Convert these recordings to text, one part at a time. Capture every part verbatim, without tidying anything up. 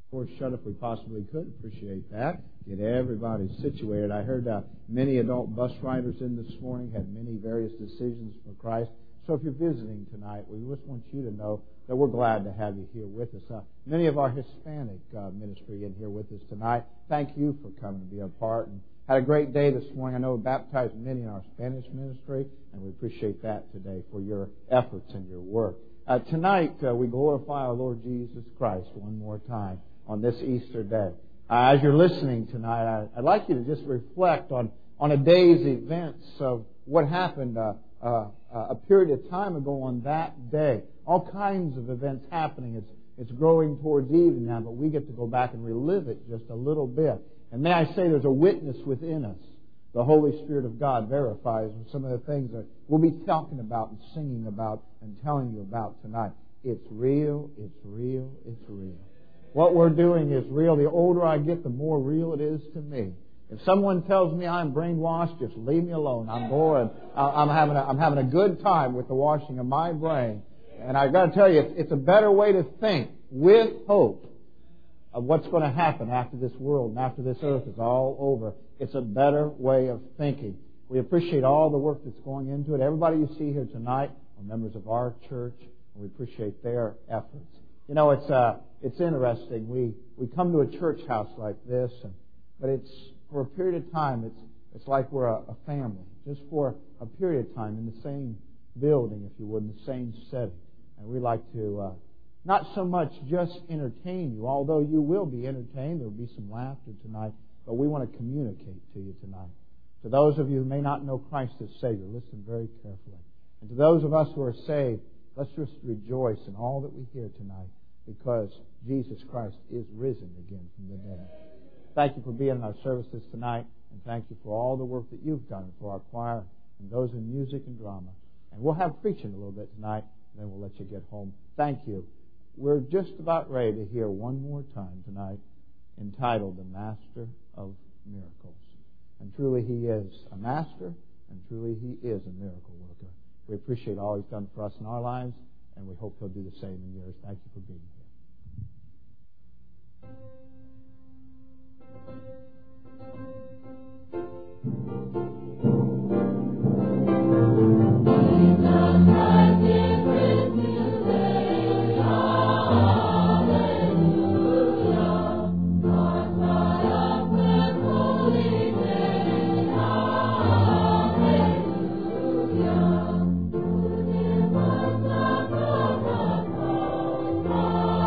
Or shut if we possibly could. Appreciate that. Get everybody situated. I heard uh, many adult bus riders in this morning had many various decisions for Christ. So if you're visiting tonight, we just want you to know that we're glad to have you here with us. Uh, many of our Hispanic uh, ministry in here with us tonight. Thank you for coming to be a part. And had a great day this morning. I know we baptized many in our Spanish ministry, and we appreciate that today for your efforts and your work. Uh, tonight, uh, we glorify our Lord Jesus Christ one more time on this Easter day. Uh, as you're listening tonight, I, I'd like you to just reflect on, on a day's events of what happened uh, uh, a period of time ago on that day. All kinds of events happening. It's, it's growing towards evening now, but we get to go back and relive it just a little bit. And may I say there's a witness within us. The Holy Spirit of God verifies some of the things that we'll be talking about and singing about and telling you about tonight. It's real, it's real, it's real. What we're doing is real. The older I get, the more real it is to me. If someone tells me I'm brainwashed, just leave me alone. I'm going. I'm having a, I'm having a good time with the washing of my brain. And I've got to tell you, it's a better way to think with hope of what's going to happen after this world and after this earth is all over. It's a better way of thinking. We appreciate all the work that's going into it. Everybody you see here tonight are members of our church, and we appreciate their efforts. You know, it's uh, it's interesting. We we come to a church house like this, and, but it's for a period of time. It's it's like we're a, a family, just for a period of time in the same building, if you would, in the same setting. And we like to uh, not so much just entertain you, although you will be entertained. There will be some laughter tonight, but we want to communicate to you tonight. To those of you who may not know Christ as Savior, listen very carefully. And to those of us who are saved, let's just rejoice in all that we hear tonight, because Jesus Christ is risen again from the dead. Thank you for being in our services tonight, and thank you for all the work that you've done for our choir and those in music and drama. And we'll have preaching a little bit tonight, and then we'll let you get home. Thank you. We're just about ready to hear one more time tonight, entitled The Master of Miracles. And truly He is a master, and truly He is a miracle worker. We appreciate all He's done for us in our lives, and we hope He'll do the same in yours. Thank you for being here. Oh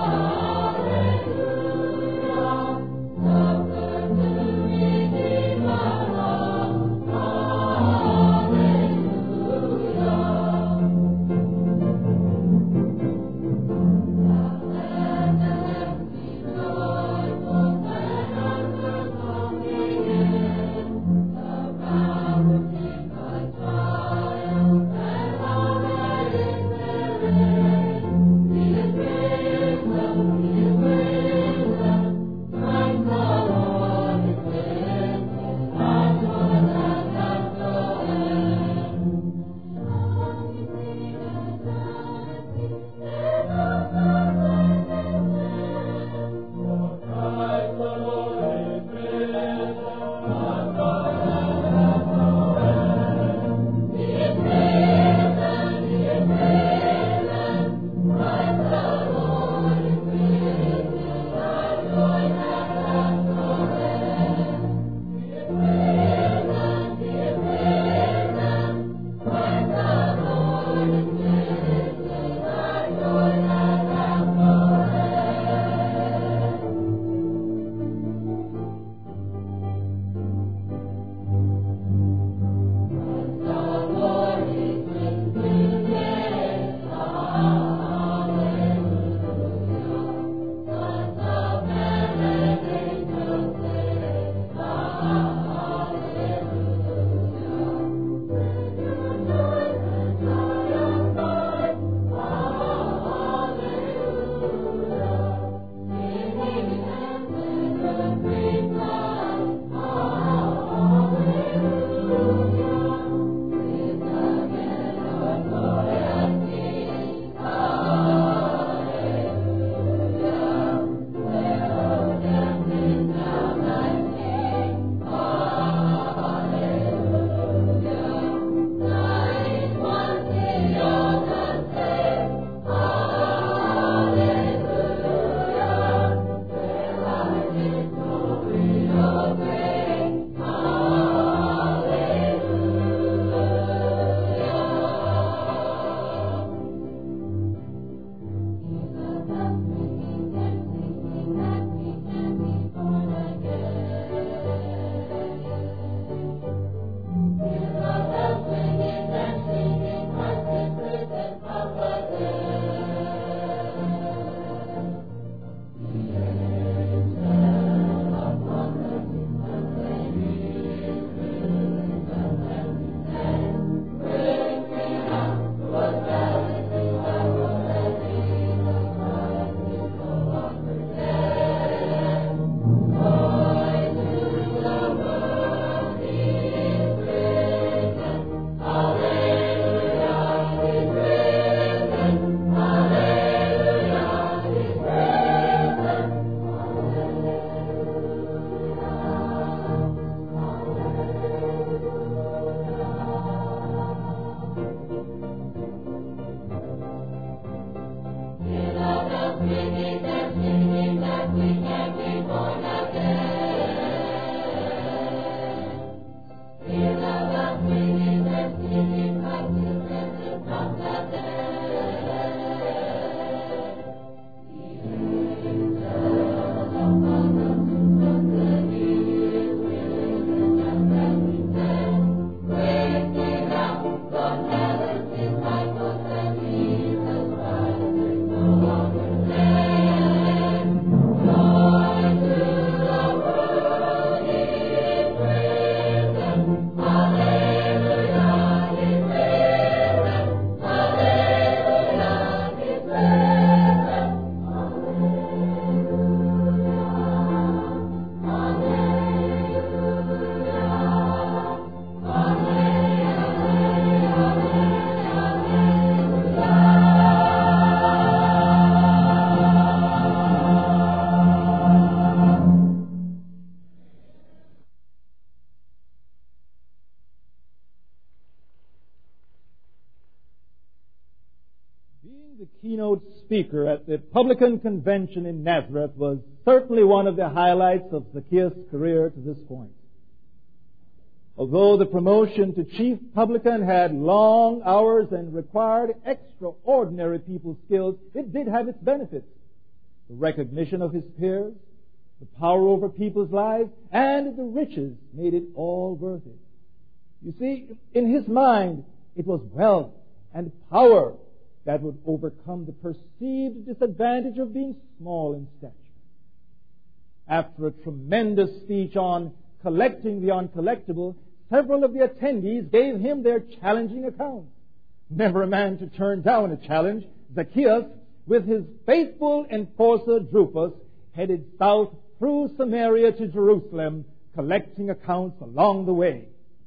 speaker at the publican convention in Nazareth was certainly one of the highlights of Zacchaeus' career to this point. Although the promotion to chief publican had long hours and required extraordinary people skills, it did have its benefits. The recognition of his peers, the power over people's lives, and the riches made it all worth it. You see, in his mind, it was wealth and power that would overcome the perceived disadvantage of being small in stature. After a tremendous speech on collecting the uncollectible, several of the attendees gave him their challenging accounts. Never a man to turn down a challenge, Zacchaeus, with his faithful enforcer Drupas, headed south through Samaria to Jerusalem, collecting accounts along the way.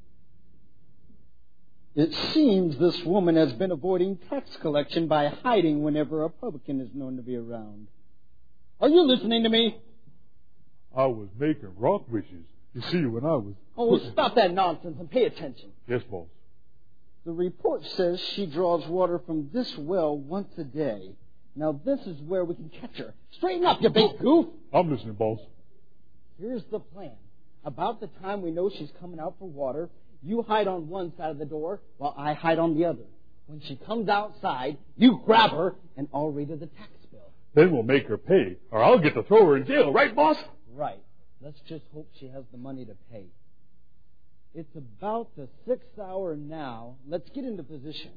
It seems this woman has been avoiding tax collection by hiding whenever a publican is known to be around. Are you listening to me? I was making rock wishes. You see, when I was... Oh, stop that nonsense and pay attention. Yes, boss. The report says she draws water from this well once a day. Now, this is where we can catch her. Straighten up, you big goof. I'm listening, boss. Here's the plan. About the time we know she's coming out for water, you hide on one side of the door while I hide on the other. When she comes outside, you grab her and I'll read her the tax bill. Then we'll make her pay, or I'll get to throw her in jail, right, boss? Right. Let's just hope she has the money to pay. It's about the sixth hour now. Let's get into position.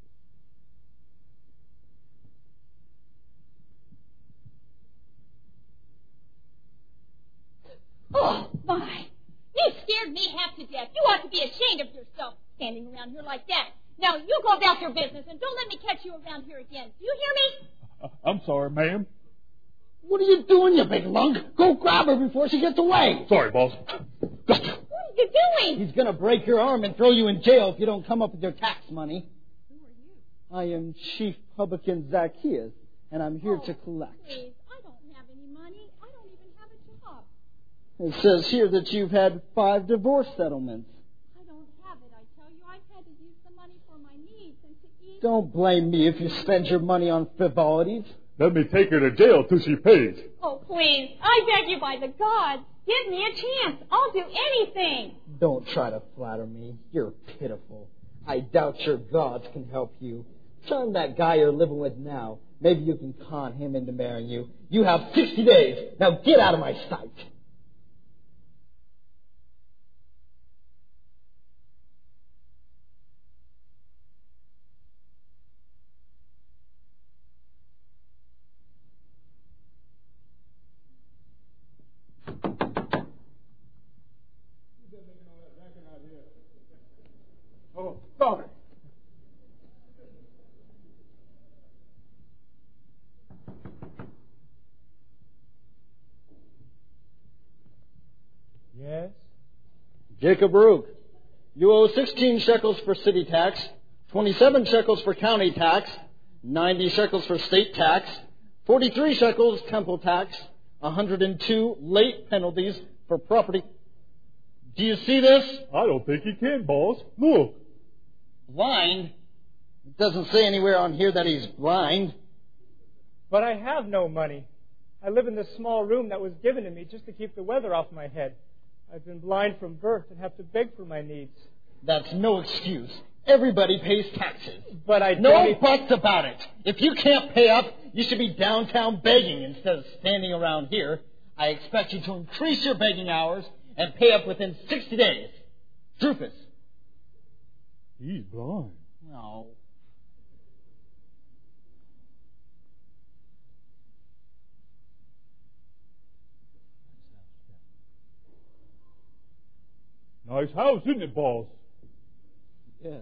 Oh, my. You scared me half to death. You ought to be ashamed of yourself standing around here like that. Now, you go about your business and don't let me catch you around here again. Do you hear me? Uh, I'm sorry, ma'am. What are you doing, you big lunk? Go grab her before she gets away. Sorry, boss. What are you doing? He's going to break your arm and throw you in jail if you don't come up with your tax money. Who are you? I am Chief Publican Zacchaeus, and I'm here oh, to collect. Please, I don't have any money. I don't even have a job. It says here that you've had five divorce settlements. I don't have it. I tell you, I've had to use the money for my needs and to eat. Don't blame me if you spend your money on frivolities. Let me take her to jail till she pays. Oh, please. I beg you by the gods. Give me a chance. I'll do anything. Don't try to flatter me. You're pitiful. I doubt your gods can help you. Charm that guy you're living with now. Maybe you can con him into marrying you. You have sixty days. Now get out of my sight. Oh, sorry. Yes? Jacob Baruch, you owe sixteen shekels for city tax, twenty-seven shekels for county tax, ninety shekels for state tax, forty-three shekels temple tax, one hundred two late penalties for property. Do you see this? I don't think he can, boss. Look. Blind? It doesn't say anywhere on here that he's blind. But I have no money. I live in this small room that was given to me just to keep the weather off my head. I've been blind from birth and have to beg for my needs. That's no excuse. Everybody pays taxes. But I No don't... buts about it. If you can't pay up, you should be downtown begging instead of standing around here. I expect you to increase your begging hours and pay up within sixty days. Drufus. He's blind. No. Nice house, isn't it, boss? Yes.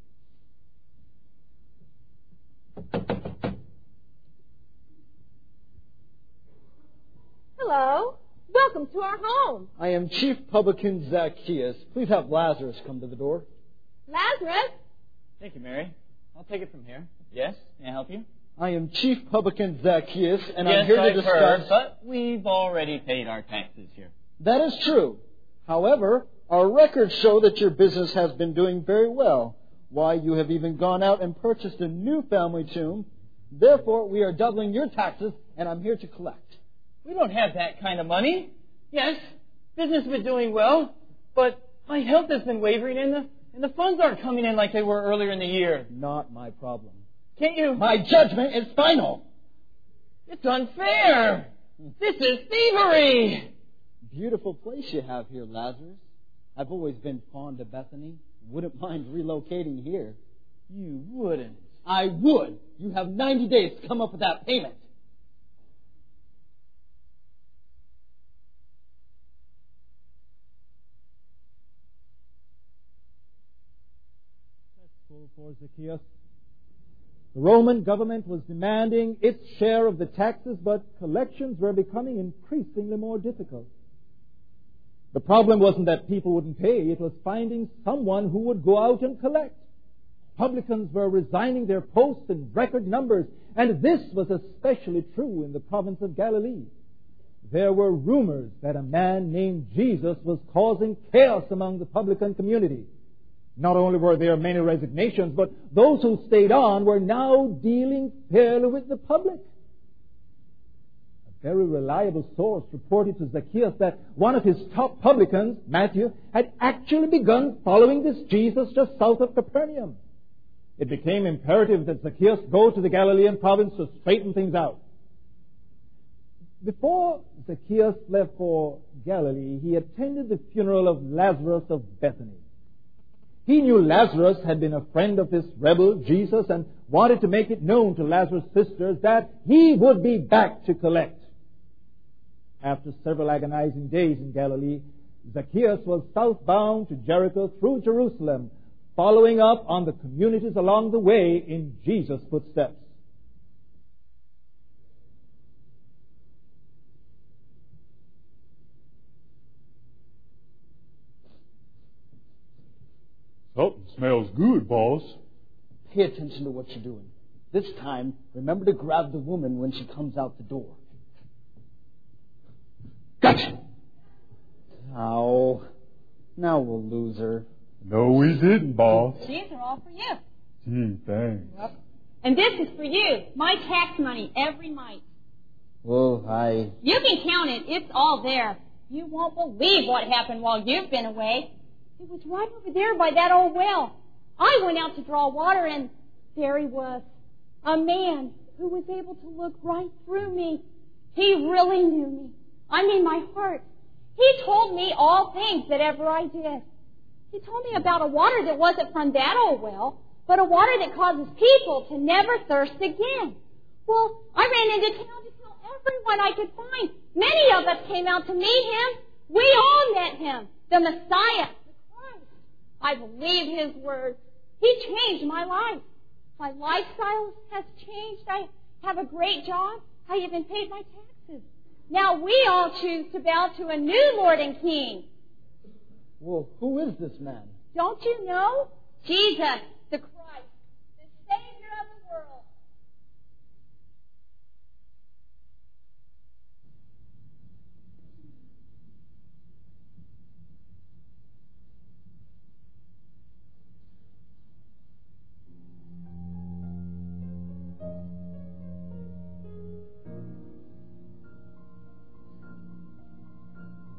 Hello. Welcome to our home. I am Chief Publican Zacchaeus. Please have Lazarus come to the door. Lazarus. Thank you, Mary. I'll take it from here. Yes, may I help you? I am Chief Publican Zacchaeus, and yes, I'm here to I've discuss... heard, but we've already paid our taxes here. That is true. However, our records show that your business has been doing very well. Why, you have even gone out and purchased a new family tomb. Therefore, we are doubling your taxes, and I'm here to collect. We don't have that kind of money. Yes, business has been doing well, but my health has been wavering, and the, and the funds aren't coming in like they were earlier in the year. Not my problem. Can't you... My judgment is final. It's unfair. This is thievery. Beautiful place you have here, Lazarus. I've always been fond of Bethany. Wouldn't mind relocating here. You wouldn't. I would. You have ninety days to come up with that payment. For Zacchaeus. The Roman government was demanding its share of the taxes, but collections were becoming increasingly more difficult. The problem wasn't that people wouldn't pay, it was finding someone who would go out and collect. Publicans were resigning their posts in record numbers, and this was especially true in the province of Galilee. There were rumors that a man named Jesus was causing chaos among the publican community. Not only were there many resignations, but those who stayed on were now dealing fairly with the public. A very reliable source reported to Zacchaeus that one of his top publicans, Matthew, had actually begun following this Jesus just south of Capernaum. It became imperative that Zacchaeus go to the Galilean province to straighten things out. Before Zacchaeus left for Galilee, he attended the funeral of Lazarus of Bethany. He knew Lazarus had been a friend of this rebel, Jesus, and wanted to make it known to Lazarus' sisters that he would be back to collect. After several agonizing days in Galilee, Zacchaeus was southbound to Jericho through Jerusalem, following up on the communities along the way in Jesus' footsteps. Something smells good, boss. Pay attention to what you're doing. This time, remember to grab the woman when she comes out the door. Gotcha! Oh, now we'll lose her. No, we didn't, boss. These are all for you. Gee, thanks. Yep. And this is for you. My tax money every month. Well, I... You can count it. It's all there. You won't believe what happened while you've been away. It was right over there by that old well. I went out to draw water, and there he was, a man who was able to look right through me. He really knew me. I mean, my heart. He told me all things that ever I did. He told me about a water that wasn't from that old well, but a water that causes people to never thirst again. Well, I ran into town to tell everyone I could find. Many of us came out to meet him. We all met him, the Messiah. I believe his words. He changed my life. My lifestyle has changed. I have a great job. I even paid my taxes. Now we all choose to bow to a new Lord and King. Well, who is this man? Don't you know? Jesus, the Christ, the Savior of the world.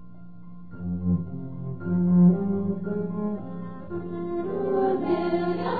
Good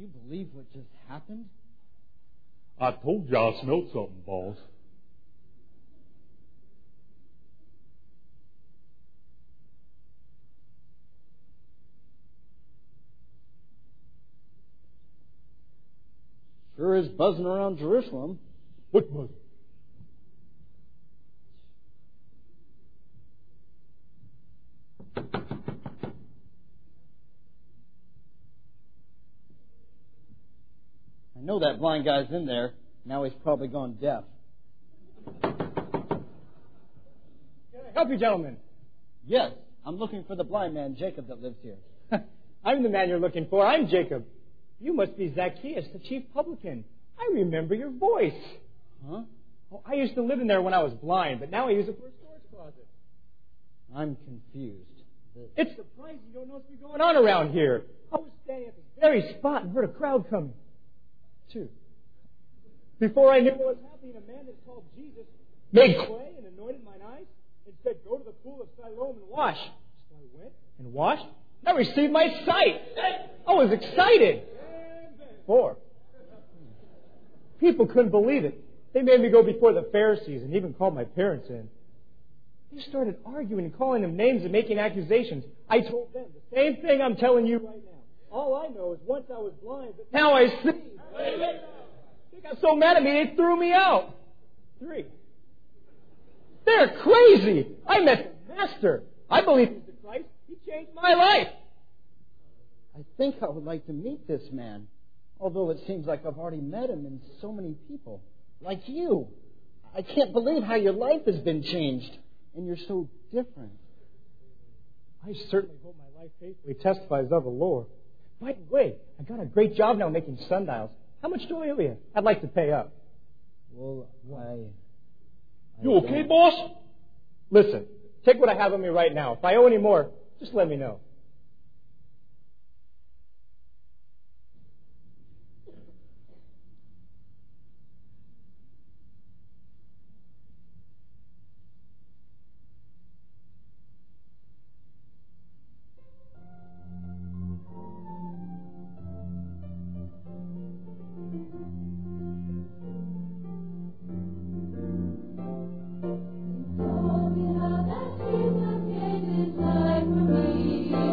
you believe what just happened? I told you I smelled something, boss. Sure is buzzing around Jerusalem. What was it? I know that blind guy's in there. Now he's probably gone deaf. Can I help you, gentlemen? Yes, I'm looking for the blind man, Jacob, that lives here. I'm the man you're looking for. I'm Jacob. You must be Zacchaeus, the chief publican. I remember your voice. Huh? Oh, I used to live in there when I was blind, but now I use it for a storage closet. I'm confused. It's surprising you don't know what's been going on around here. I was standing at this very spot and heard a crowd coming. Two. Before I knew what was happening, a man that's called Jesus made clay and anointed mine eyes and said, "Go to the pool of Siloam and wash." So I went and washed, and I received my sight. I was excited. Four. People couldn't believe it. They made me go before the Pharisees and even called my parents in. They started arguing and calling them names and making accusations. I told them the same thing I'm telling you right now. All I know is once I was blind, but now I see. They got so mad at me, they threw me out. Three. They're crazy. I met the Master. I believe he's the Christ. He changed my life. I think I would like to meet this man, although it seems like I've already met him and so many people. Like you. I can't believe how your life has been changed, and you're so different. I certainly hope my life faithfully testifies of the Lord. By the way, I got a great job now making sundials. How much do I owe you? I'd like to pay up. Well, I... I you okay, boss? Listen, take what I have on me right now. If I owe any more, just let me know. Told me how that Jesus gave his life for me.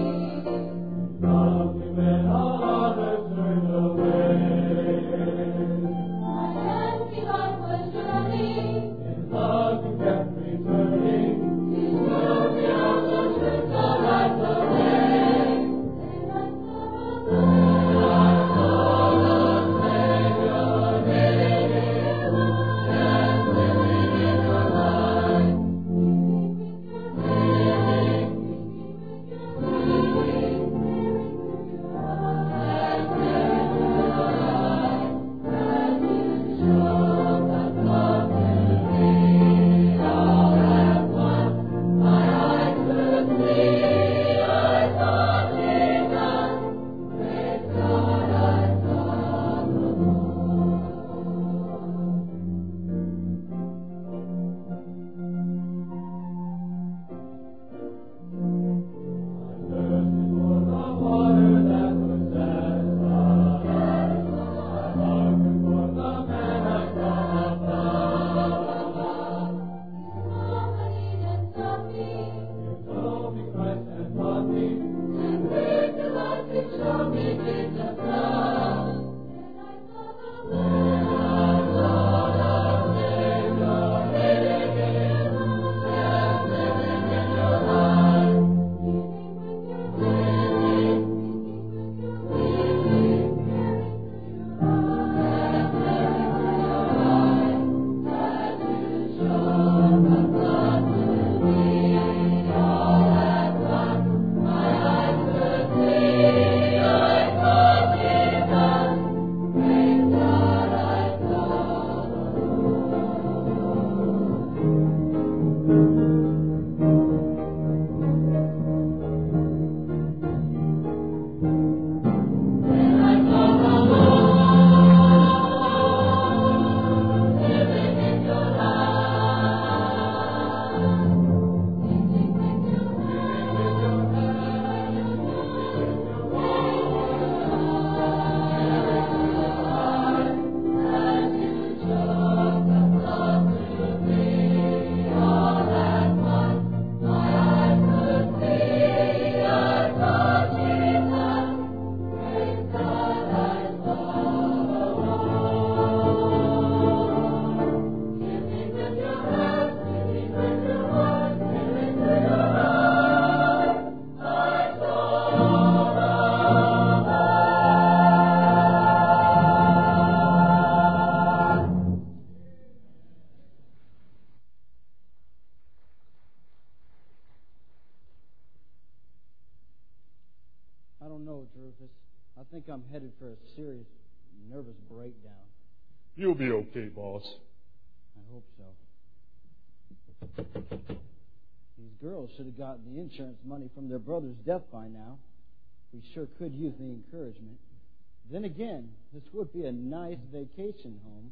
don't know, Rufus. I think I'm headed for a serious nervous breakdown. You'll be okay, boss. I hope so. These girls should have gotten the insurance money from their brother's death by now. We sure could use the encouragement. Then again, this would be a nice vacation home.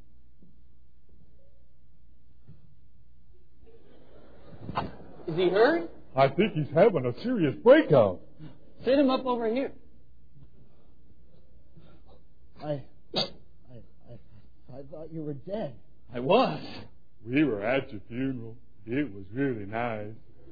Is he hurt? I think he's having a serious breakout. Sit him up over here. I, I, I, I thought you were dead. I was. We were at your funeral. It was really nice.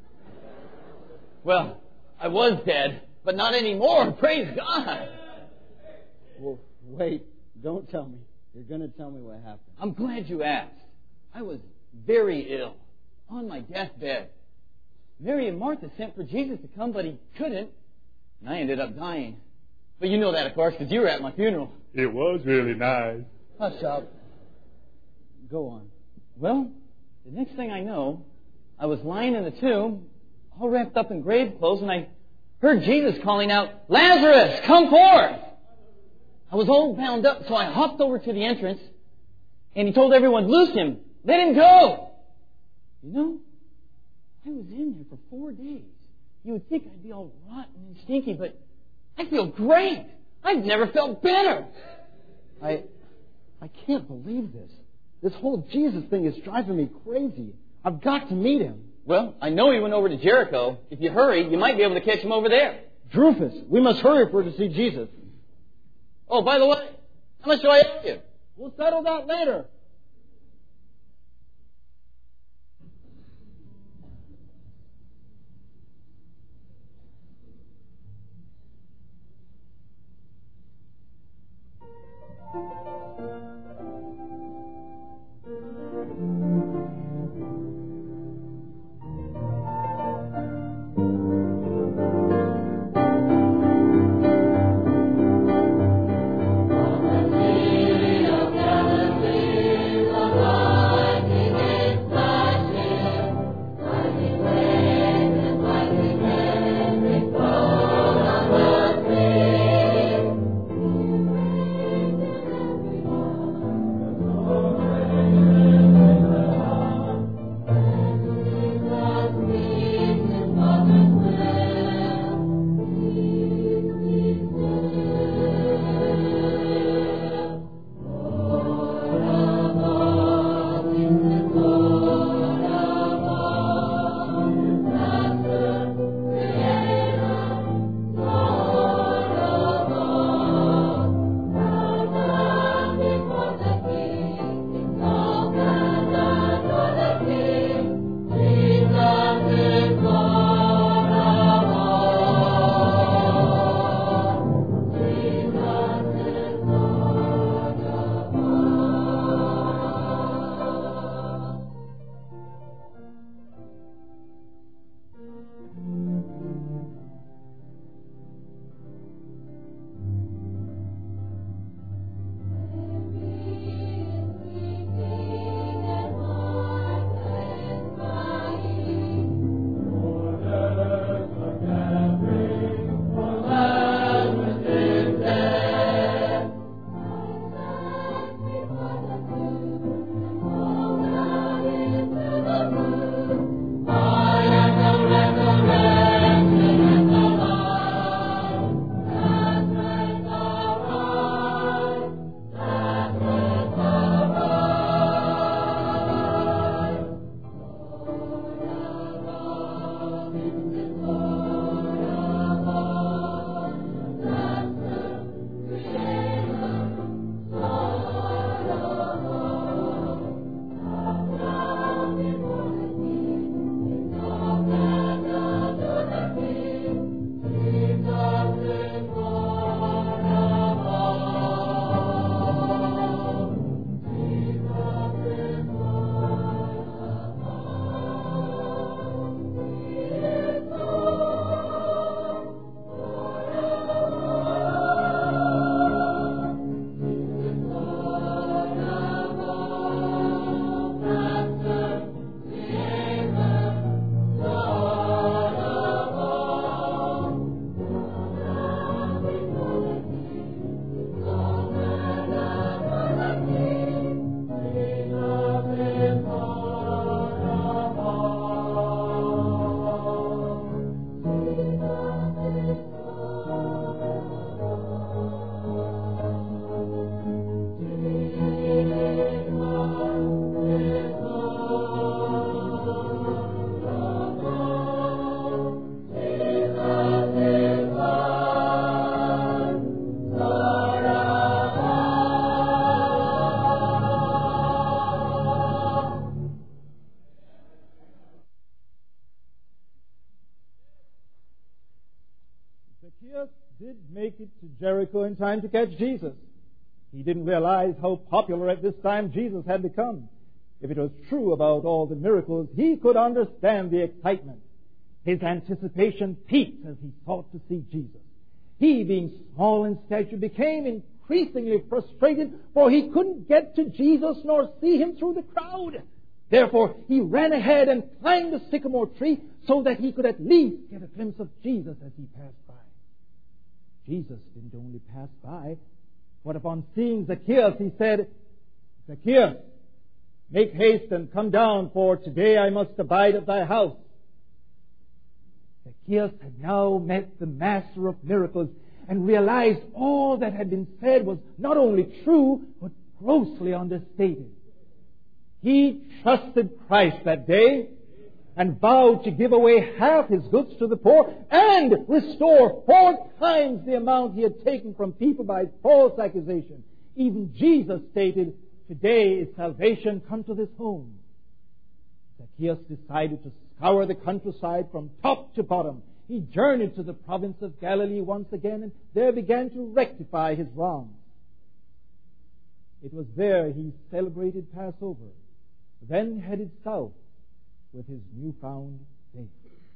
Well, I was dead, but not anymore. Praise God. Well, wait. Don't tell me. You're going to tell me what happened. I'm glad you asked. I was very ill, on my deathbed. Mary and Martha sent for Jesus to come, but he couldn't, and I ended up dying. But you know that, of course, because you were at my funeral. It was really nice. Hush up. Go on. Well, the next thing I know, I was lying in the tomb, all wrapped up in grave clothes, and I heard Jesus calling out, "Lazarus, come forth!" I was all bound up, so I hopped over to the entrance, and he told everyone, "Loose him! Let him go!" You know, I was in there for four days. You would think I'd be all rotten and stinky, but I feel great. I've never felt better. I, I can't believe this. This whole Jesus thing is driving me crazy. I've got to meet him. Well, I know he went over to Jericho. If you hurry, you might be able to catch him over there. Drufus, we must hurry if we're to see Jesus. Oh, by the way, how much do I owe you? We'll settle that later. Galilee, Zacchaeus did make it to Jericho in time to catch Jesus. He didn't realize how popular at this time Jesus had become. If it was true about all the miracles, he could understand the excitement. His anticipation peaked as he sought to see Jesus. He, being small in stature, became increasingly frustrated, for he couldn't get to Jesus nor see him through the crowd. Therefore, he ran ahead and climbed the sycamore tree so that he could at least get a glimpse of Jesus as he passed by. Jesus didn't only pass by, but upon seeing Zacchaeus, he said, "Zacchaeus, make haste and come down, for today I must abide at thy house." Zacchaeus had now met the Master of miracles and realized all that had been said was not only true, but grossly understated. He trusted Christ that day and vowed to give away half his goods to the poor and restore four times the amount he had taken from people by false accusation. Even Jesus stated, "Today is salvation come to this home." Zacchaeus decided to scour the countryside from top to bottom. He journeyed to the province of Galilee once again and there began to rectify his wrongs. It was there he celebrated Passover, then headed south with his newfound faith.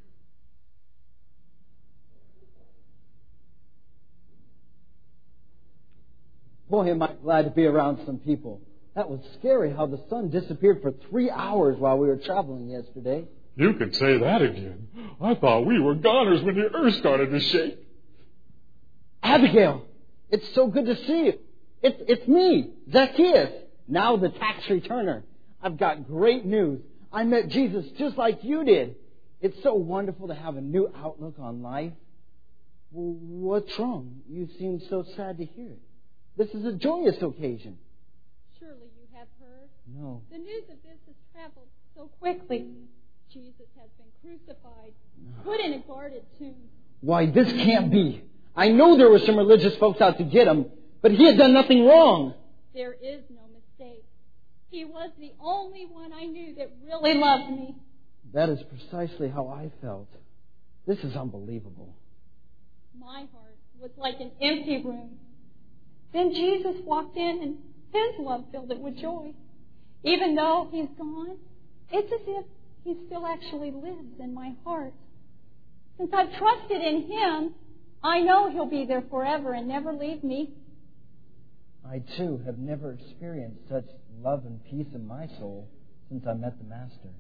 Boy, am I glad to be around some people. That was scary how the sun disappeared for three hours while we were traveling yesterday. You can say that again. I thought we were goners when the earth started to shake. Abigail, it's so good to see you. It's, it's me, Zacchaeus, now the tax returner. I've got great news. I met Jesus just like you did. It's so wonderful to have a new outlook on life. Well, what's wrong? You seem so sad to hear it. This is a joyous occasion. Surely you have heard. No. The news of this has traveled so quickly. Jesus has been crucified, put in a guarded tomb. Why, this can't be. I know there were some religious folks out to get him, but he had done nothing wrong. There is no mistake. He was the only one I knew that really loved me. That is precisely how I felt. This is unbelievable. My heart was like an empty room. Then Jesus walked in and his love filled it with joy. Even though he's gone, it's as if he still actually lives in my heart. Since I've trusted in him, I know he'll be there forever and never leave me. I, too, have never experienced such love and peace in my soul since I met the Master.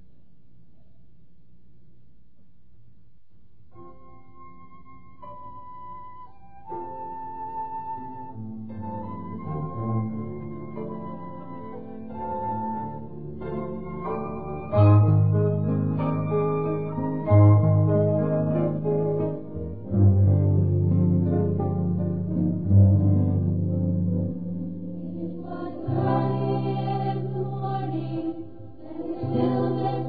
It was early in the morning, and still the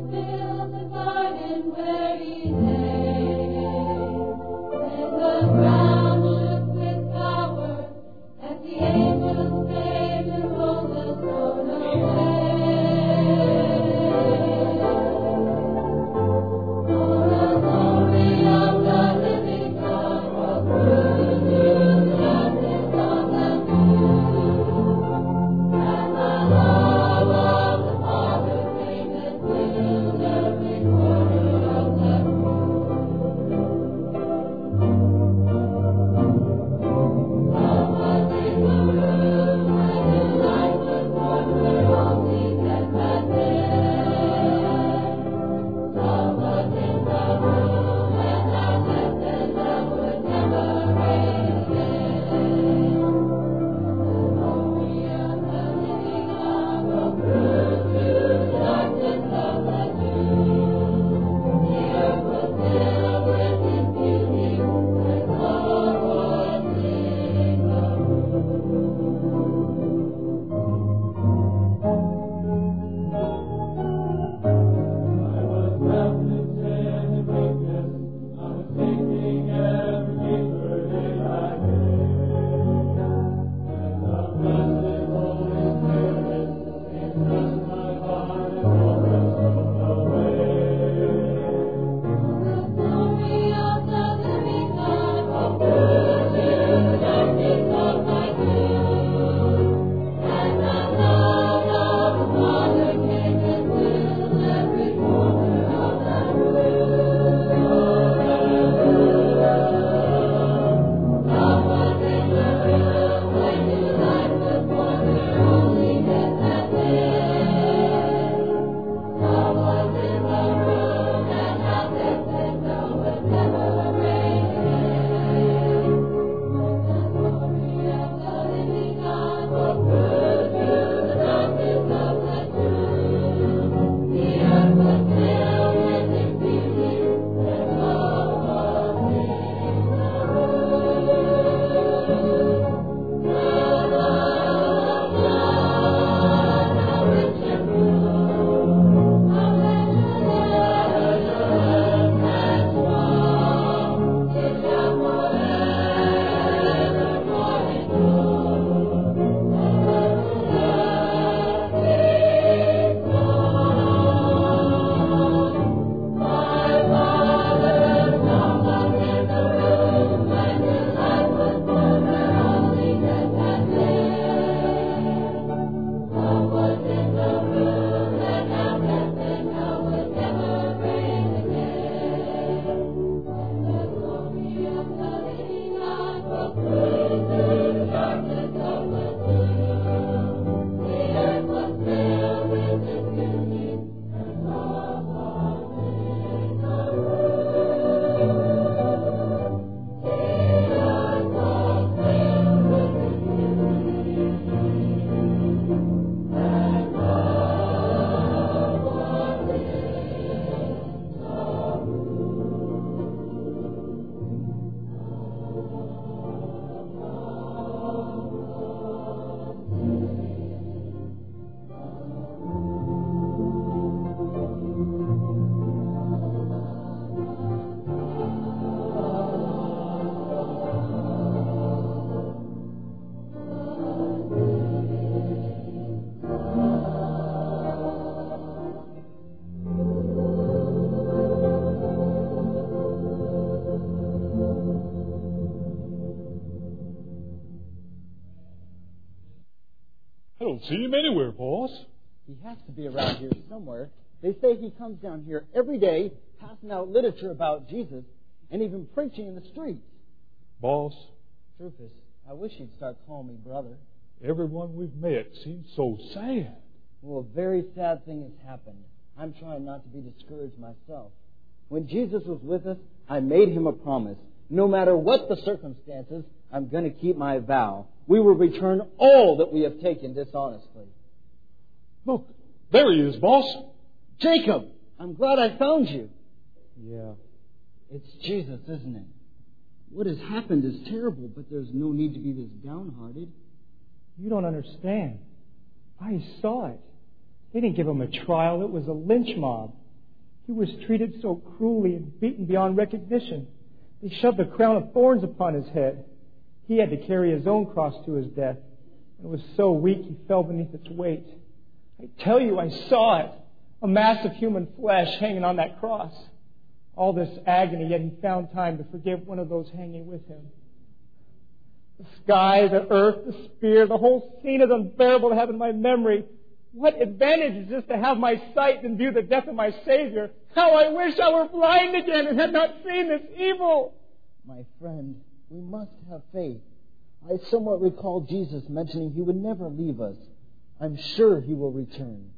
don't see him anywhere, boss. He has to be around here somewhere. They say he comes down here every day, passing out literature about Jesus, and even preaching in the streets. Boss, Rufus, I wish you'd start calling me brother. everyone we've met seems so sad. Well, a very sad thing has happened. I'm trying not to be discouraged myself. When Jesus was with us, I made him a promise. No matter what the circumstances, I'm going to keep my vow. We will return all that we have taken dishonestly. Look, there he is, boss. Jacob, I'm glad I found you. Yeah. It's Jesus, isn't it? What has happened is terrible, but there's no need to be this downhearted. You don't understand. I saw it. They didn't give him a trial. It was a lynch mob. He was treated so cruelly and beaten beyond recognition. They shoved a crown of thorns upon his head. He had to carry his own cross to his death. It was so weak he fell beneath its weight. I tell you, I saw it. A mass of human flesh hanging on that cross. All this agony, yet he found time to forgive one of those hanging with him. The sky, the earth, the spear, the whole scene is unbearable to have in my memory. What advantage is this to have my sight and view the death of my Savior? How I wish I were blind again and had not seen this evil! My friend, we must have faith. I somewhat recall Jesus mentioning he would never leave us. I'm sure he will return.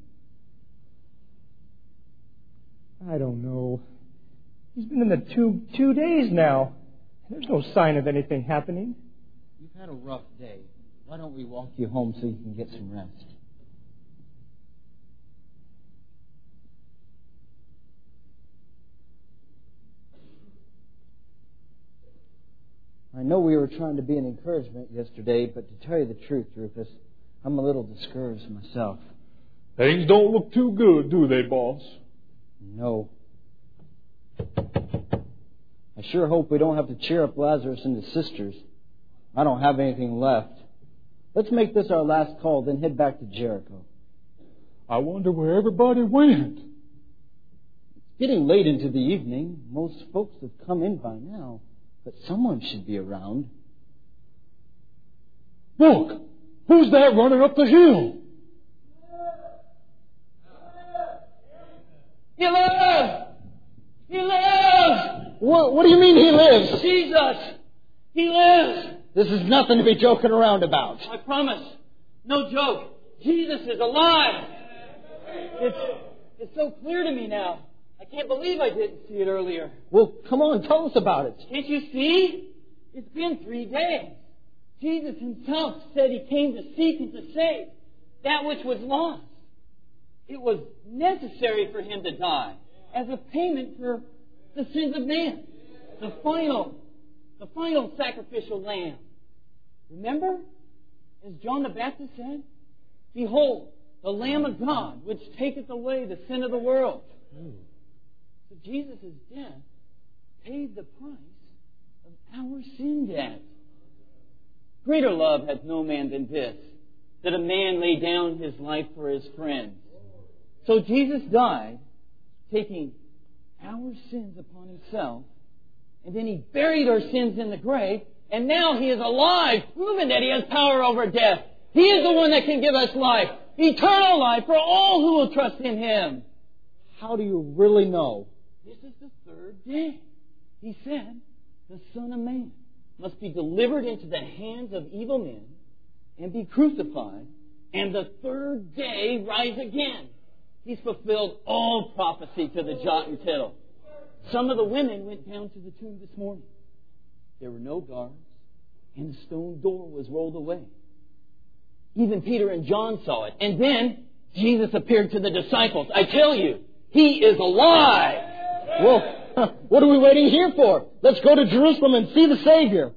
I don't know. He's been in the tube two days now. There's no sign of anything happening. You've had a rough day. Why don't we walk you home so you can get some rest? I know we were trying to be an encouragement yesterday, but to tell you the truth, Rufus, I'm a little discouraged myself. Things don't look too good, do they, boss? No. I sure hope we don't have to cheer up Lazarus and his sisters. I don't have anything left. Let's make this our last call, then head back to Jericho. I wonder where everybody went. It's getting late into the evening. Most folks have come in by now. But someone should be around. Look! Who's that running up the hill? He lives! He lives! What, what do you mean he lives? Jesus! He lives! This is nothing to be joking around about. I promise. No joke. Jesus is alive! It's, it's so clear to me now. I can't believe I didn't see it earlier. Well, come on, tell us about it. Can't you see? It's been three days. Jesus himself said he came to seek and to save that which was lost. It was necessary for him to die as a payment for the sins of man. The final, the final sacrificial lamb. Remember? As John the Baptist said, behold, the Lamb of God, which taketh away the sin of the world. Mm. So Jesus' death paid the price of our sin debt. Greater love hath no man than this, that a man lay down his life for his friends. So Jesus died, taking our sins upon himself, and then he buried our sins in the grave, and now he is alive, proving that he has power over death. He is the one that can give us life, eternal life for all who will trust in him. How do you really know? This is the third day. He said, the Son of Man must be delivered into the hands of evil men and be crucified, and the third day rise again. He's fulfilled all prophecy to the jot and tittle. Some of the women went down to the tomb this morning. There were no guards, and the stone door was rolled away. Even Peter and John saw it. And then Jesus appeared to the disciples. I tell you, he is alive! Well, what are we waiting here for? Let's go to Jerusalem and see the Savior.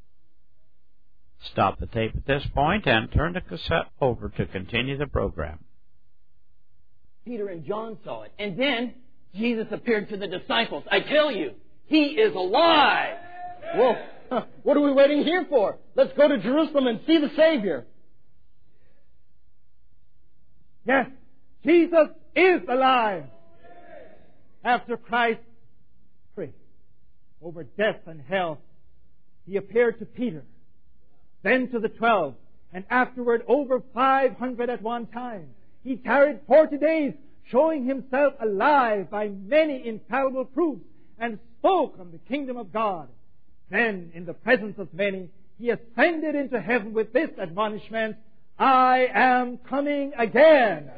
Stop the tape at this point and turn the cassette over to continue the program. Peter and John saw it. And then Jesus appeared to the disciples. I tell you, he is alive! Well, what are we waiting here for? Let's go to Jerusalem and see the Savior. Yes, Jesus is alive. After Christ's victory over death and hell, he appeared to Peter, then to the twelve, and afterward over five hundred at one time. He tarried forty days, showing himself alive by many infallible proofs, and spoke of the kingdom of God. Then, in the presence of many, he ascended into heaven with this admonishment, I am coming again.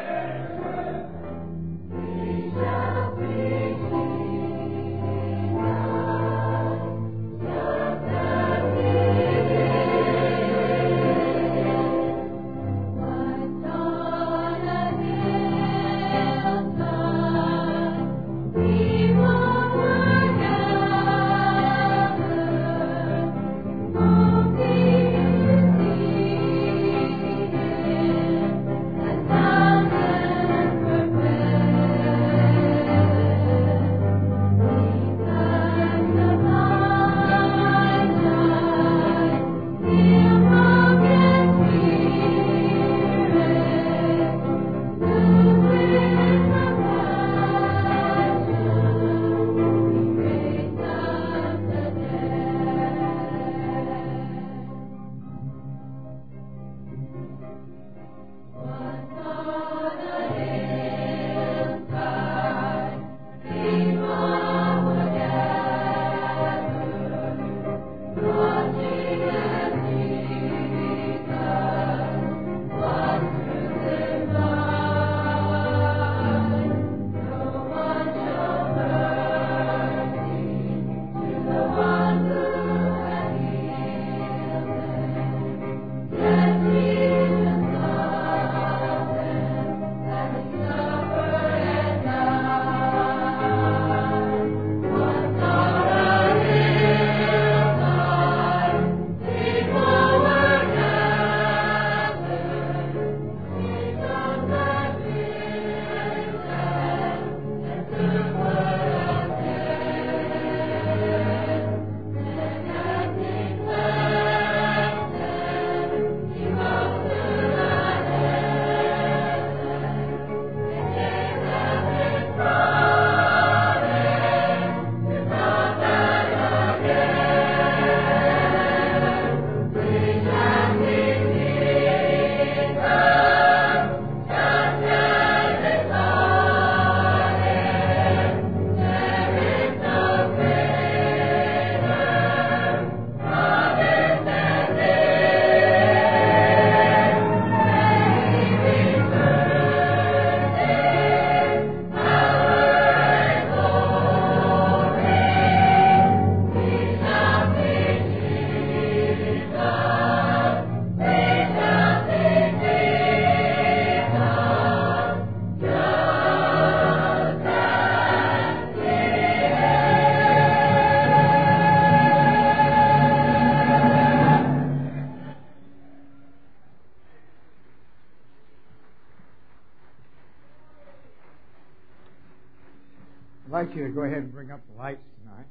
I'd like you to go ahead and bring up the lights tonight.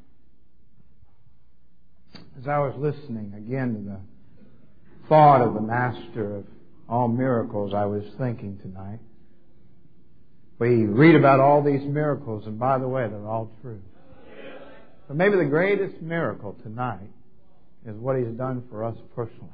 As I was listening again to the thought of the Master of all miracles, I was thinking tonight. We read about all these miracles, and by the way, they're all true. But maybe the greatest miracle tonight is what He's done for us personally.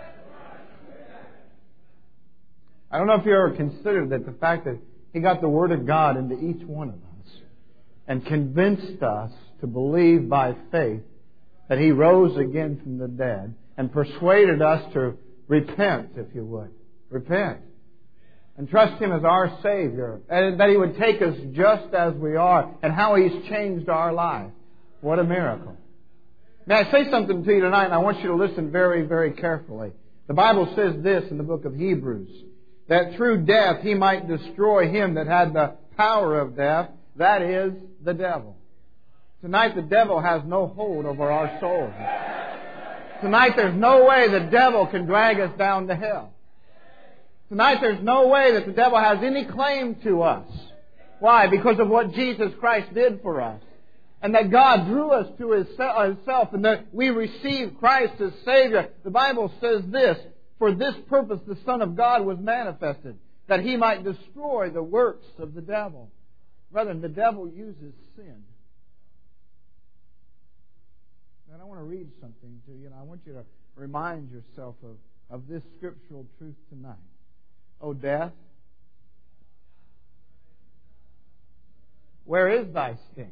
I don't know if you ever considered that the fact that He got the Word of God into each one of us and convinced us to believe by faith that He rose again from the dead and persuaded us to repent, if you would. Repent. And trust Him as our Savior. And that He would take us just as we are. And how He's changed our life. What a miracle. May I say something to you tonight, and I want you to listen very, very carefully. The Bible says this in the book of Hebrews, that through death He might destroy him that had the power of death, that is, the devil. Tonight the devil has no hold over our souls. Tonight there's no way the devil can drag us down to hell. Tonight there's no way that the devil has any claim to us. Why? Because of what Jesus Christ did for us. And that God drew us to Himself, and that we received Christ as Savior. The Bible says this, for this purpose the Son of God was manifested, that He might destroy the works of the devil. Brethren, the devil uses sin. And I want to read something to you, and I want you to remind yourself of, of this scriptural truth tonight. O death, where is thy sting?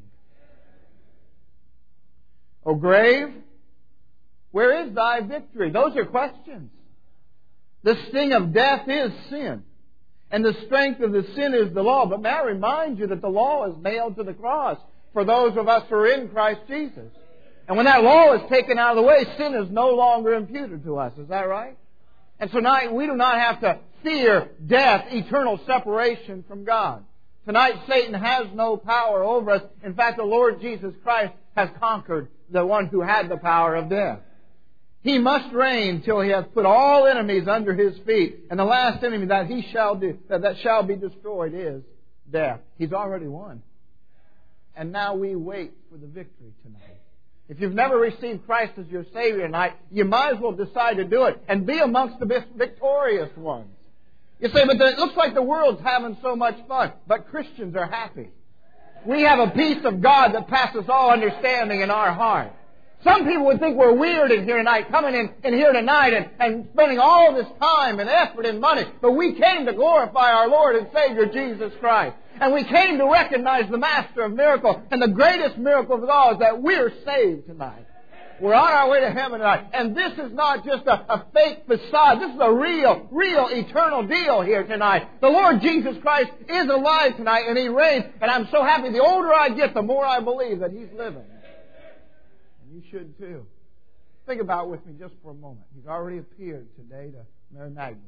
O grave, where is thy victory? Those are questions. The sting of death is sin. And the strength of the sin is the law. But may I remind you that the law is nailed to the cross for those of us who are in Christ Jesus. And when that law is taken out of the way, sin is no longer imputed to us. Is that right? And so tonight we do not have to fear death, eternal separation from God. Tonight Satan has no power over us. In fact, the Lord Jesus Christ has conquered the one who had the power of death. He must reign till He has put all enemies under His feet. And the last enemy that He shall do, that, that shall be destroyed is death. He's already won. And now we wait for the victory tonight. If you've never received Christ as your Savior tonight, you might as well decide to do it and be amongst the victorious ones. You say, but it looks like the world's having so much fun. But Christians are happy. We have a peace of God that passes all understanding in our heart. Some people would think we're weird in here tonight, coming in, in here tonight and, and spending all this time and effort and money. But we came to glorify our Lord and Savior Jesus Christ. And we came to recognize the Master of miracles. And the greatest miracle of all is that we're saved tonight. We're on our way to heaven tonight. And this is not just a, a fake facade. This is a real, real, eternal deal here tonight. The Lord Jesus Christ is alive tonight and He reigns. And I'm so happy. The older I get, the more I believe that He's living. And you should too. Think about it with me just for a moment. He's already appeared today to Mary Magdalene.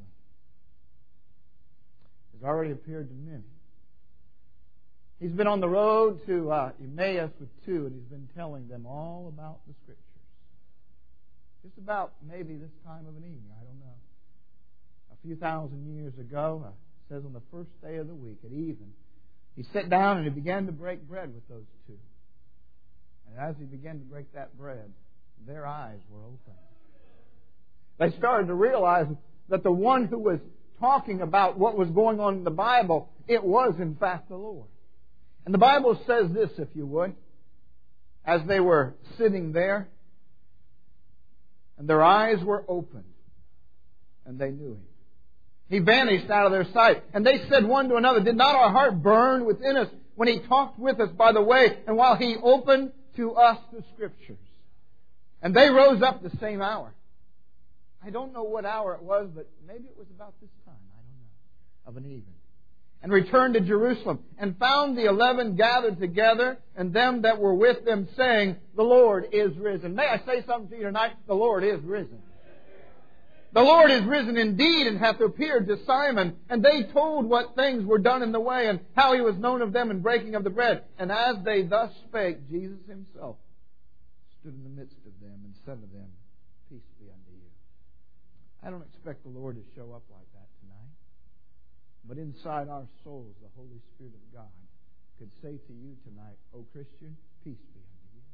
He's already appeared to many. He's been on the road to uh, Emmaus with two, and He's been telling them all about the Scriptures. Just about maybe this time of an evening, I don't know. A few thousand years ago, uh, it says on the first day of the week at even, He sat down and He began to break bread with those two. And as He began to break that bread, their eyes were open. They started to realize that the one who was talking about what was going on in the Bible, it was in fact the Lord. And the Bible says this, if you would, as they were sitting there, and their eyes were opened, and they knew Him. He vanished out of their sight. And they said one to another, did not our heart burn within us when He talked with us by the way, and while He opened to us the Scriptures? And they rose up the same hour. I don't know what hour it was, but maybe it was about this time, I don't know, of an evening. And returned to Jerusalem, and found the eleven gathered together, and them that were with them, saying, the Lord is risen. May I say something to you tonight? The Lord is risen. The Lord is risen indeed, and hath appeared to Simon. And they told what things were done in the way, and how He was known of them in breaking of the bread. And as they thus spake, Jesus Himself stood in the midst of them, and said to them, peace be unto you. I don't expect the Lord to show up like that tonight. But inside our souls, the Holy Spirit of God could say to you tonight, O Christian, peace be unto you.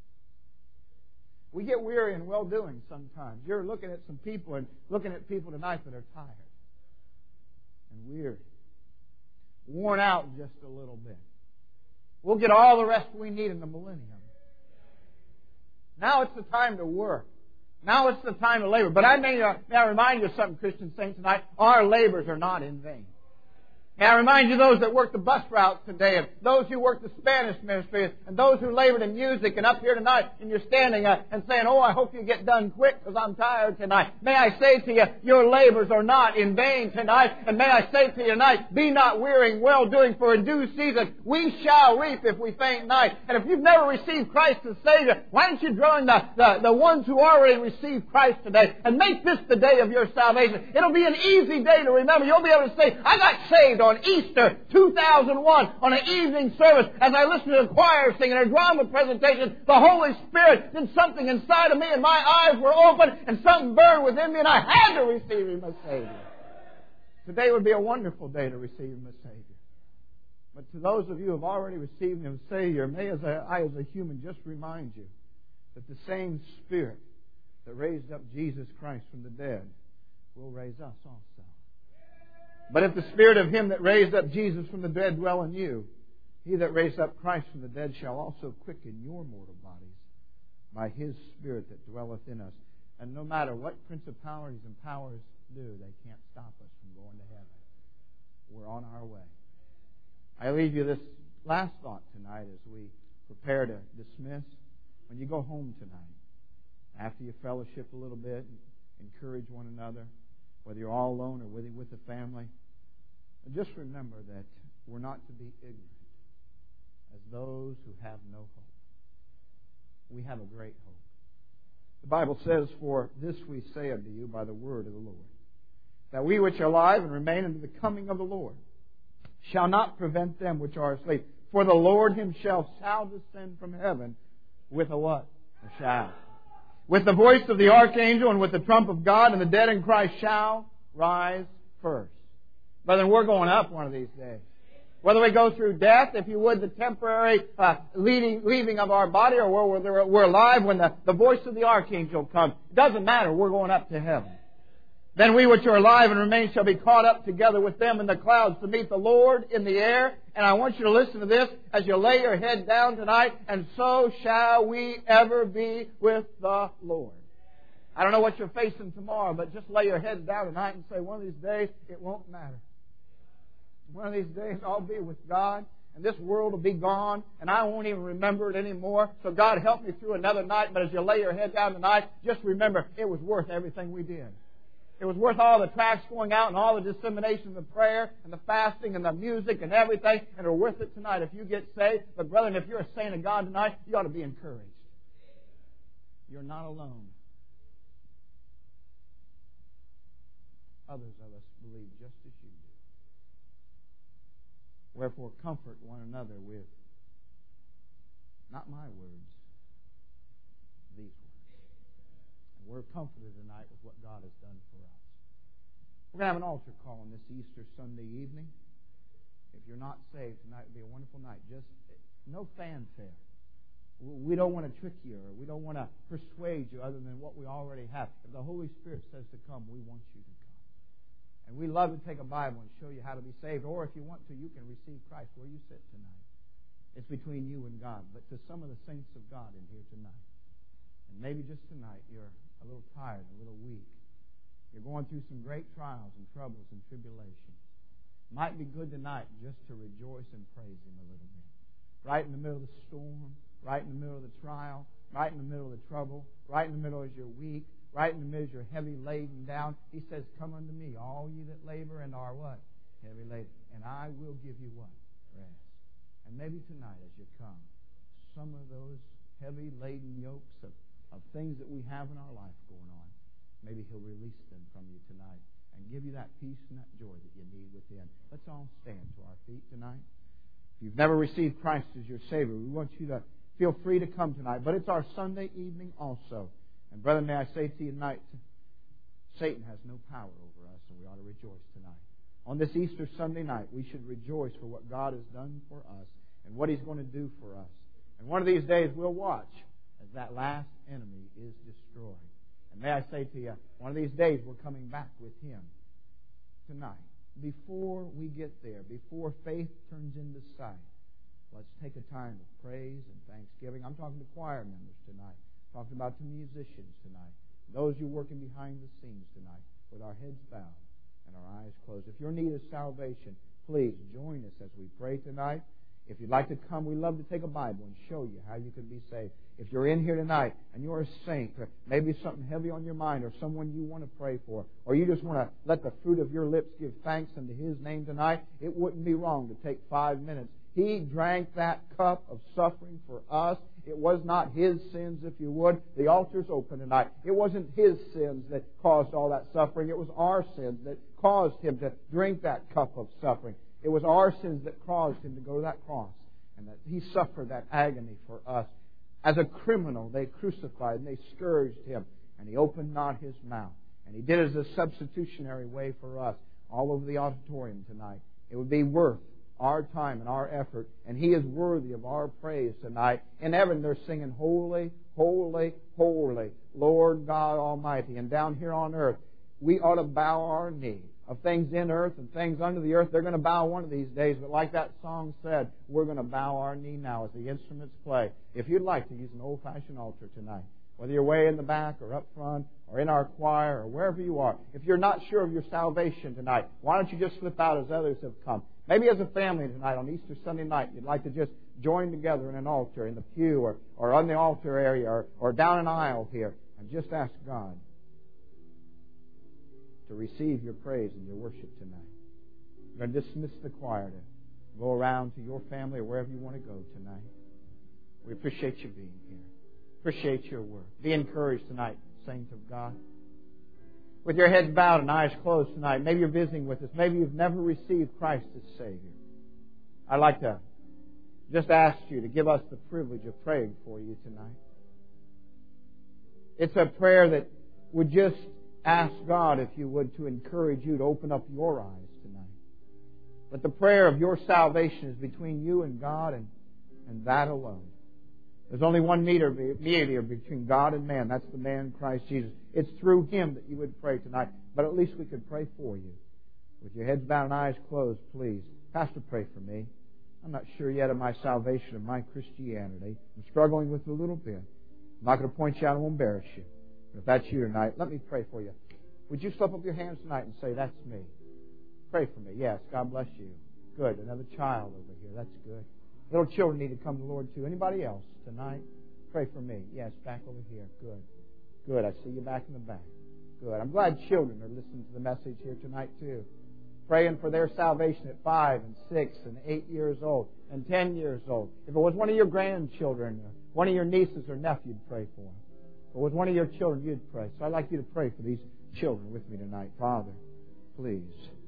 We get weary in well-doing sometimes. You're looking at some people and looking at people tonight that are tired and weary, worn out just a little bit. We'll get all the rest we need in the millennium. Now it's the time to work. Now it's the time to labor. But I may, uh, may I remind you of something, Christian saints, tonight. Our labors are not in vain. May I remind you those that work the bus routes today, and those who work the Spanish ministry, and those who labored in music, and up here tonight, and you're standing uh, and saying, oh, I hope you get done quick because I'm tired tonight. May I say to you, your labors are not in vain tonight. And may I say to you tonight, be not weary, well-doing, for in due season we shall reap if we faint not. And if you've never received Christ as Savior, why don't you join the, the, the ones who already received Christ today and make this the day of your salvation. It'll be an easy day to remember. You'll be able to say, I got saved on Easter two thousand one on an evening service as I listened to the choir sing and a drama presentation. The Holy Spirit did something inside of me and my eyes were open and something burned within me and I had to receive Him as Savior. Today would be a wonderful day to receive Him as Savior. But to those of you who have already received Him as Savior, may as a, I as a human just remind you that the same Spirit that raised up Jesus Christ from the dead will raise us also. But if the Spirit of Him that raised up Jesus from the dead dwell in you, He that raised up Christ from the dead shall also quicken your mortal bodies by His Spirit that dwelleth in us. And no matter what principalities and powers do, they can't stop us from going to heaven. We're on our way. I leave you this last thought tonight as we prepare to dismiss. When you go home tonight, after you fellowship a little bit, encourage one another, whether you're all alone or with, with the family, and just remember that we're not to be ignorant as those who have no hope. We have a great hope. The Bible says, "For this we say unto you by the word of the Lord, that we which are alive and remain unto the coming of the Lord shall not prevent them which are asleep. For the Lord Himself shall descend from heaven with a what? A shout. With the voice of the archangel and with the trump of God, and the dead in Christ shall rise first." Brethren, we're going up one of these days. Whether we go through death, if you would, the temporary uh, leading, leaving of our body, or we're, we're alive when the, the voice of the archangel comes. It doesn't matter. We're going up to heaven. "Then we which are alive and remain shall be caught up together with them in the clouds to meet the Lord in the air." And I want you to listen to this as you lay your head down tonight. "And so shall we ever be with the Lord." I don't know what you're facing tomorrow, but just lay your head down tonight and say, one of these days, it won't matter. One of these days, I'll be with God, and this world will be gone, and I won't even remember it anymore. So God, help me through another night. But as you lay your head down tonight, just remember, it was worth everything we did. It was worth all the tracts going out and all the dissemination of the prayer and the fasting and the music and everything, and are worth it tonight if you get saved. But brethren, if you're a saint of God tonight, you ought to be encouraged. You're not alone. Others of us believe just as you do. Wherefore, comfort one another with, not my words, these words. And we're comforted tonight with what God has done for us. We're going to have an altar call on this Easter Sunday evening. If you're not saved, tonight will be a wonderful night. Just no fanfare. We don't want to trick you, or we don't want to persuade you other than what we already have. If the Holy Spirit says to come, we want you to come. And we love to take a Bible and show you how to be saved. Or if you want to, you can receive Christ where you sit tonight. It's between you and God. But to some of the saints of God in here tonight, and maybe just tonight, you're a little tired, a little weak. You're going through some great trials and troubles and tribulations. Might be good tonight just to rejoice and praise Him a little bit. Right in the middle of the storm, right in the middle of the trial, right in the middle of the trouble, right in the middle as you're weak, right in the middle as you're heavy laden down. He says, "Come unto me, all ye that labor and are" what? Heavy laden. "And I will give you" what? Rest. And maybe tonight as you come, some of those heavy laden yokes of, of things that we have in our life going on, maybe He'll release them from you tonight and give you that peace and that joy that you need within. Let's all stand to our feet tonight. If you've never received Christ as your Savior, we want you to feel free to come tonight. But it's our Sunday evening also. And brethren, may I say to you tonight, Satan has no power over us, and we ought to rejoice tonight. On this Easter Sunday night, we should rejoice for what God has done for us and what He's going to do for us. And one of these days, we'll watch as that last enemy is destroyed. And may I say to you, one of these days, we're coming back with Him tonight. Before we get there, before faith turns into sight, let's take a time of praise and thanksgiving. I'm talking to choir members tonight. Talking about the musicians tonight, those you working behind the scenes tonight, with our heads bowed and our eyes closed. If your need is salvation, please join us as we pray tonight. If you'd like to come, we love to take a Bible and show you how you can be saved. If you're in here tonight and you're a saint, or maybe something heavy on your mind, or someone you want to pray for, or you just want to let the fruit of your lips give thanks unto His name tonight, it wouldn't be wrong to take five minutes. He drank that cup of suffering for us. It was not His sins, if you would. The altar's open tonight. It wasn't His sins that caused all that suffering. It was our sins that caused Him to drink that cup of suffering. It was our sins that caused Him to go to that cross, and that He suffered that agony for us. As a criminal, they crucified and they scourged Him, and He opened not His mouth. And He did it as a substitutionary way for us all over the auditorium tonight. It would be worth our time and our effort, and He is worthy of our praise tonight. In heaven they're singing, "Holy, holy, holy, Lord God Almighty." And down here on earth, we ought to bow our knee. Of things in earth and things under the earth, they're going to bow one of these days. But like that song said, we're going to bow our knee now as the instruments play. If you'd like to use an old-fashioned altar tonight, Whether you're way in the back or up front or in our choir or wherever you are, if you're not sure of your salvation tonight, why don't you just slip out as others have come? Maybe as a family tonight on Easter Sunday night, you'd like to just join together in an altar, in the pew or, or on the altar area or, or down an aisle here and just ask God to receive your praise and your worship tonight. We're going to dismiss the choir to go around to your family or wherever you want to go tonight. We appreciate you being here. Appreciate your work. Be encouraged tonight, saints of God. With your heads bowed and eyes closed tonight, maybe you're visiting with us. Maybe you've never received Christ as Savior. I'd like to just ask you to give us the privilege of praying for you tonight. It's a prayer that would just ask God, if you would, to encourage you to open up your eyes tonight. But the prayer of your salvation is between you and God and, and that alone. There's only one mediator between God and man. That's the man, Christ Jesus. It's through Him that you would pray tonight. But at least we could pray for you. With your heads bowed and eyes closed, please. Pastor, pray for me. I'm not sure yet of my salvation, of my Christianity. I'm struggling with it a little bit. I'm not going to point you out and embarrass you. But if that's you tonight, let me pray for you. Would you slip up your hands tonight and say, that's me? Pray for me. Yes, God bless you. Good. Another child over here. That's good. Little children need to come to the Lord too. Anybody else tonight? Pray for me. Yes, back over here. Good. Good. I see you back in the back. Good. I'm glad children are listening to the message here tonight too. Praying for their salvation at five and six and eight years old and ten years old. If it was one of your grandchildren, or one of your nieces or nephews, you'd pray for them. If it was one of your children, you'd pray. So I'd like you to pray for these children with me tonight. Father, please.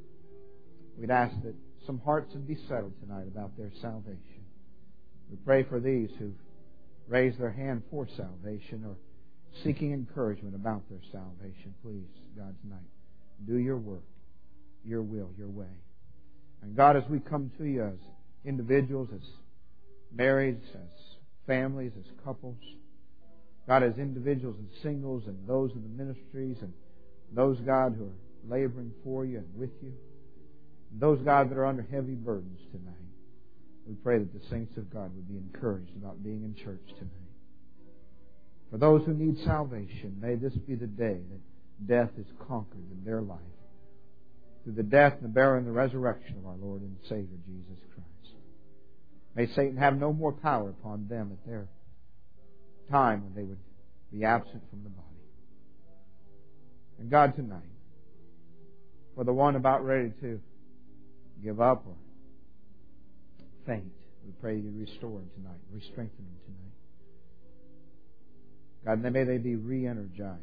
We'd ask that some hearts would be settled tonight about their salvation. We pray for these who've raised their hand for salvation or seeking encouragement about their salvation. Please, God, tonight, do your work, your will, your way. And God, as we come to you as individuals, as marrieds, as families, as couples, God, as individuals and singles and those in the ministries and those, God, who are laboring for you and with you, and those, God, that are under heavy burdens tonight, we pray that the saints of God would be encouraged about being in church tonight. For those who need salvation, may this be the day that death is conquered in their life through the death and the burial and the resurrection of our Lord and Savior Jesus Christ. May Satan have no more power upon them at their time when they would be absent from the body. And God, tonight, for the one about ready to give up or faint, we pray you restore him tonight, re-strengthen him tonight. God, may they be re-energized.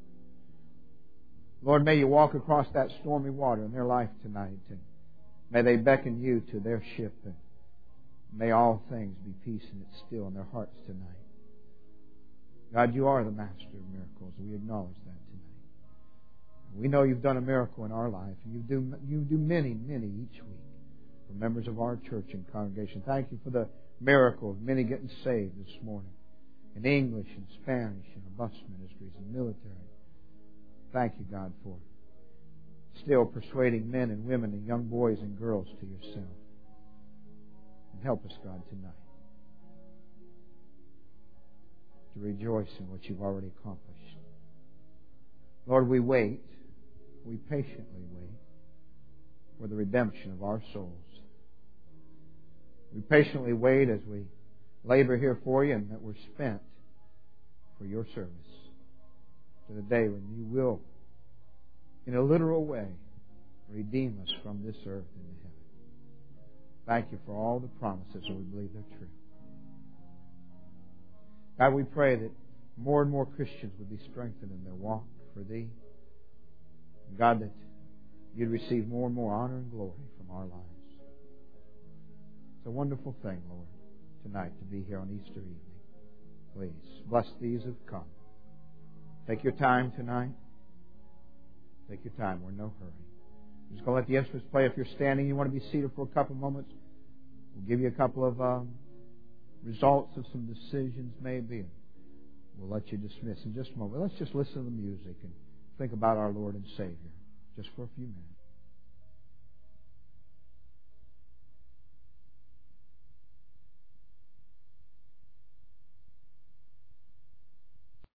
Lord, may you walk across that stormy water in their life tonight, and may they beckon you to their ship, and may all things be peace and it's still in their hearts tonight. God, you are the master of miracles. We acknowledge that tonight. We know you've done a miracle in our life, and you do, you do many, many each week for members of our church and congregation. Thank you for the miracle of many getting saved this morning in English and Spanish and our bus ministries and military. Thank you, God, for still persuading men and women and young boys and girls to yourself. And help us, God, tonight to rejoice in what you've already accomplished. Lord, we wait, we patiently wait for the redemption of our souls. We patiently wait as we labor here for you and that we're spent for your service to the day when you will, in a literal way, redeem us from this earth into heaven. Thank you for all the promises, and we believe they're true. God, we pray that more and more Christians would be strengthened in their walk for Thee. And God, that You'd receive more and more honor and glory from our lives. It's a wonderful thing, Lord, tonight to be here on Easter evening. Please, bless these who've come. Take your time tonight. Take your time. We're in no hurry. We're just going to let the instruments play. If you're standing, you want to be seated for a couple of moments, we'll give you a couple of um, results of some decisions maybe. And we'll let you dismiss in just a moment. Let's just listen to the music and think about our Lord and Savior just for a few minutes.